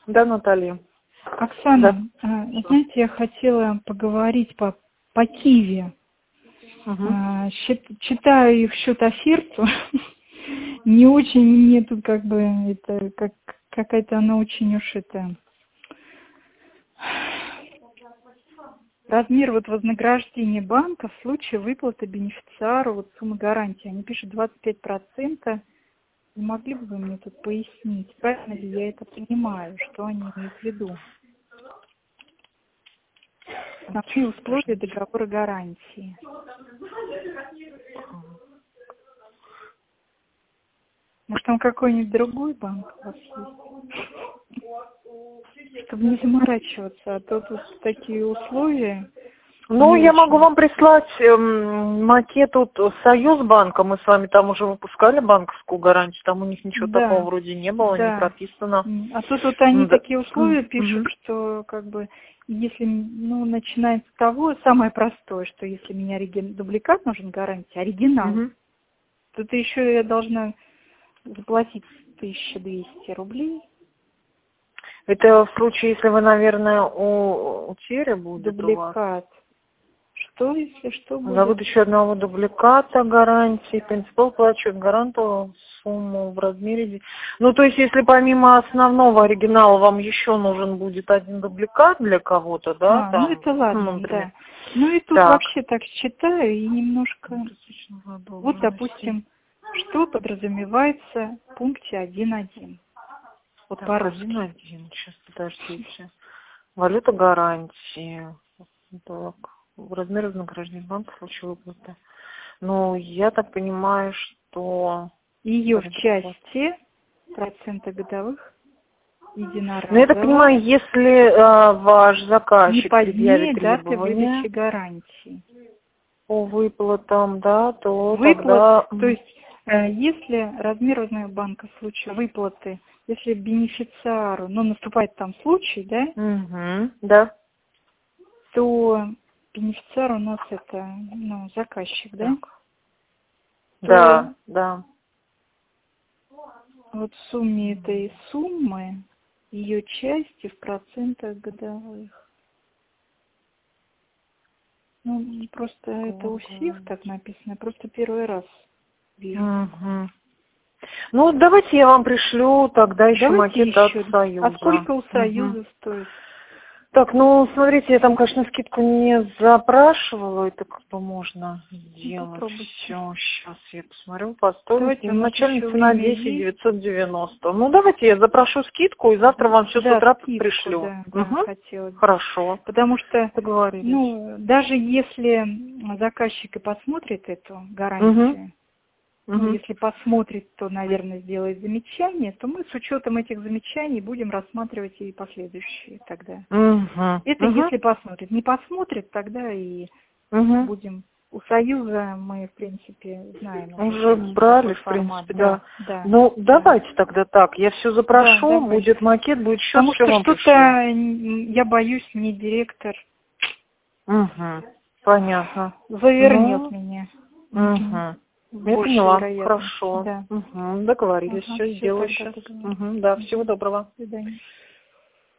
Да, Наталья. Оксана, Да. знаете, я хотела поговорить по Киеве. Угу. Читаю их счет-оферту. Не очень мне тут как бы это какая-то она очень уж это. Размер вот вознаграждения банка в случае выплаты бенефициару вот суммы гарантии. Они пишут 25%. Не могли бы вы мне тут пояснить, правильно ли я это понимаю, что они имеют в виду? Основные условия договора гарантии. Может, там какой-нибудь другой банк у вас есть? Чтобы не заморачиваться, а то тут такие условия. Ну, я могу очень. вам прислать макет от Союзбанка. Мы с вами там уже выпускали банковскую гарантию. Там у них ничего такого вроде не было, не Да. прописано. А тут вот они Да. такие условия пишут, что как бы если, ну, начинается с того, самое простое, что если мне дубликат нужен гарантии, оригинал, Угу. то ты еще я должна заплатить 1200 рублей. Это в случае, если вы, наверное, утеря будет у вас. Дубликат. Что, если что За будет? выдачу одного дубликата гарантии принципал плачет гаранту сумму в размере... Ну, то есть, если помимо основного оригинала вам еще нужен будет один дубликат для кого-то, да, Ну там, это ладно, например. да. Ну и тут Так. вообще так считаю и немножко... Вот, допустим, что подразумевается в пункте 1.1. Вот Так, по-русски. 1.1. Сейчас, подождите. Валюта гарантии. Так. Размер вознаграждения банка в случае выплаты. Ну, я так понимаю, что... Ее в части процента годовых Ну, я так единоразово понимаю, если ваш не заказчик позднее предъявит даты выдачи требования гарантии. по выплатам, да, то Выплат, тогда... то есть если размер банка в случае выплаты, если бенефициару, ну, наступает там случай, да, Угу, да. то бенефициар у нас это, ну, заказчик, да, Так. то Да, да. вот в сумме этой суммы ее части в процентах годовых. Ну, просто это у всех так написано, просто первый раз вижу. Угу. Ну, вот давайте я вам пришлю тогда еще Давайте макет от еще. А Союза. сколько у Угу. Союза стоит? Так, ну, смотрите, я там, конечно, скидку не запрашивала, это как бы можно Ну, сделать. попробуйте. Все, сейчас я посмотрю по стоимости. Давайте, у нас Начальная еще цена время 10 есть. 990. Ну, давайте я запрошу скидку и завтра вам все с Да, утра скидку, пришлю. да, Угу. хотелось бы. Хорошо. Потому что, Договорились. ну, даже если заказчик и посмотрит эту Угу. гарантию, ну, Угу. если посмотрит, то, наверное, сделает замечание, то мы с учетом этих замечаний будем рассматривать и последующие тогда. Угу. Это если посмотрит. Не посмотрит, тогда и Угу. будем... У Союза мы, в принципе, знаем Уже уже брали, какой в формат. принципе, да. Да. Ну, Да. давайте тогда так. Я все Да, запрошу, давай. будет макет, будет счет, Потому все что вам что-то, пришлю. я боюсь, мне директор Угу. Понятно. завернет Ну, меня. угу. С Я большей поняла. вероятностью. Хорошо. Да. Угу. Договорились. Ага, Все все, сделаю тогда сейчас. договорились. Угу. Да, всего доброго. До свидания.